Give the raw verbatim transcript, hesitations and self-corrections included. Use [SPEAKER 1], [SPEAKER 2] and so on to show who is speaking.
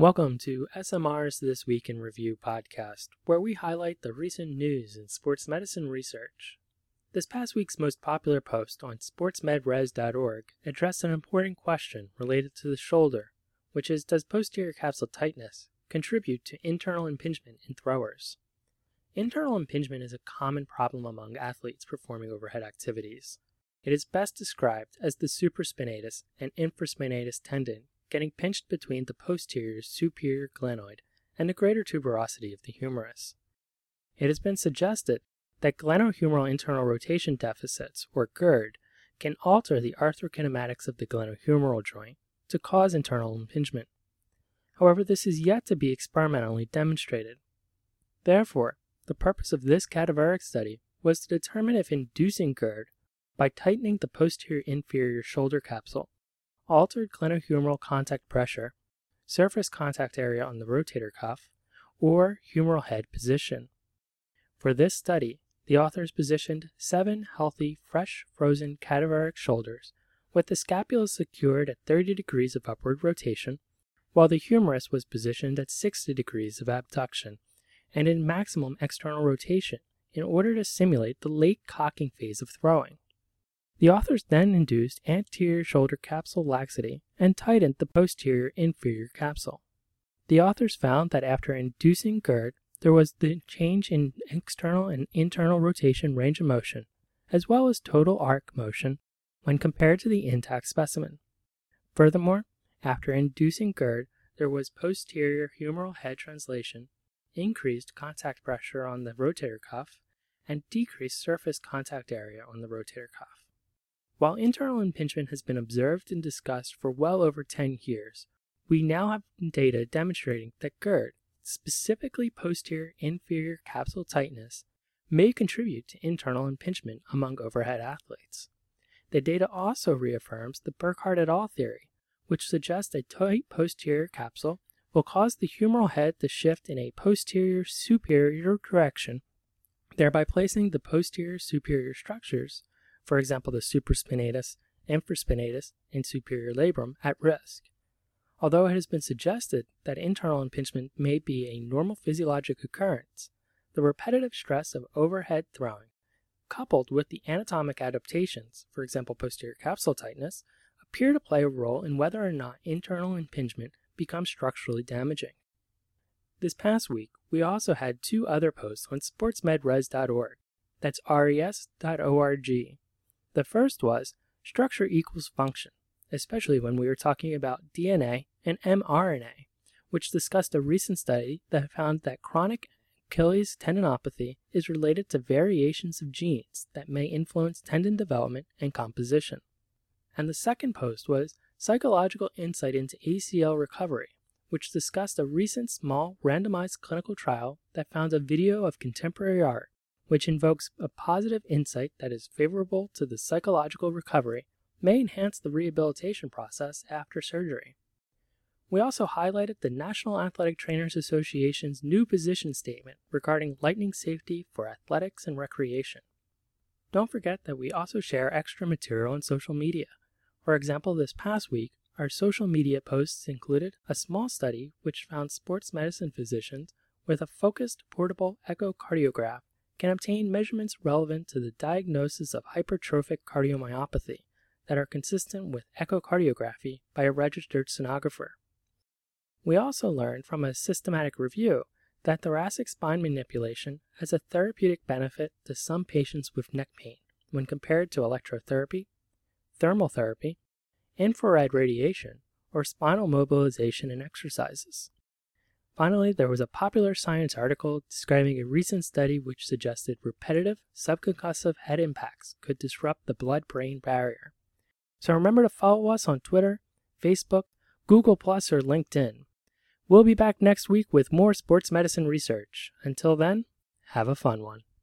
[SPEAKER 1] Welcome to S M R's This Week in Review podcast, where we highlight the recent news in sports medicine research. This past week's most popular post on sports med res dot org addressed an important question related to the shoulder, which is, does posterior capsule tightness contribute to internal impingement in throwers? Internal impingement is a common problem among athletes performing overhead activities. It is best described as the supraspinatus and infraspinatus tendon getting pinched between the posterior superior glenoid and the greater tuberosity of the humerus. It has been suggested that glenohumeral internal rotation deficits, or GERD, can alter the arthrokinematics of the glenohumeral joint to cause internal impingement. However, this is yet to be experimentally demonstrated. Therefore, the purpose of this cadaveric study was to determine if inducing GERD by tightening the posterior inferior shoulder capsule altered glenohumeral contact pressure, surface contact area on the rotator cuff, or humeral head position. For this study, the authors positioned seven healthy, fresh, frozen cadaveric shoulders with the scapula secured at thirty degrees of upward rotation, while the humerus was positioned at sixty degrees of abduction and in maximum external rotation in order to simulate the late cocking phase of throwing. The authors then induced anterior shoulder capsule laxity and tightened the posterior inferior capsule. The authors found that after inducing GERD, there was the change in external and internal rotation range of motion, as well as total arc motion, when compared to the intact specimen. Furthermore, after inducing GERD, there was posterior humeral head translation, increased contact pressure on the rotator cuff, and decreased surface contact area on the rotator cuff. While internal impingement has been observed and discussed for well over ten years, we now have data demonstrating that GERD, specifically posterior inferior capsule tightness, may contribute to internal impingement among overhead athletes. The data also reaffirms the Burkhardt et al. Theory, which suggests a tight posterior capsule will cause the humeral head to shift in a posterior superior direction, thereby placing the posterior superior structures, for example the supraspinatus, infraspinatus, and superior labrum, at risk. Although it has been suggested that internal impingement may be a normal physiologic occurrence, the repetitive stress of overhead throwing, coupled with the anatomic adaptations, for example posterior capsule tightness, appear to play a role in whether or not internal impingement becomes structurally damaging. This past week, we also had two other posts on sports med res dot org, that's res dot org. The first was structure equals function, especially when we were talking about D N A and mRNA, which discussed a recent study that found that chronic Achilles tendinopathy is related to variations of genes that may influence tendon development and composition. And the second post was psychological insight into A C L recovery, which discussed a recent small randomized clinical trial that found a video of contemporary art which invokes a positive insight that is favorable to the psychological recovery, may enhance the rehabilitation process after surgery. We also highlighted the National Athletic Trainers Association's new position statement regarding lightning safety for athletics and recreation. Don't forget that we also share extra material on social media. For example, this past week, our social media posts included a small study which found sports medicine physicians with a focused portable echocardiograph can obtain measurements relevant to the diagnosis of hypertrophic cardiomyopathy that are consistent with echocardiography by a registered sonographer. We also learned from a systematic review that thoracic spine manipulation has a therapeutic benefit to some patients with neck pain when compared to electrotherapy, thermal therapy, infrared radiation, or spinal mobilization and exercises. Finally, there was a popular science article describing a recent study which suggested repetitive subconcussive head impacts could disrupt the blood-brain barrier. So remember to follow us on Twitter, Facebook, Google Plus, or LinkedIn. We'll be back next week with more sports medicine research. Until then, have a fun one.